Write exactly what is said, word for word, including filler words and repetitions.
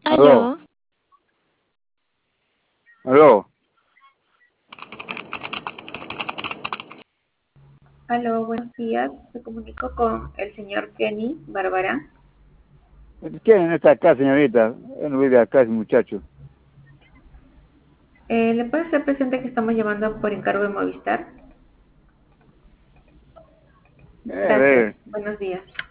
Aló, Aló, aló. Aló, buenos días. Me comunico con el señor Kenny Barbarán. ¿Quién está acá, señorita? Él no vive acá, ese muchacho. Eh, ¿Le puede ser presente que estamos llamando por encargo de Movistar? Eh, a Gracias. ver, Buenos días.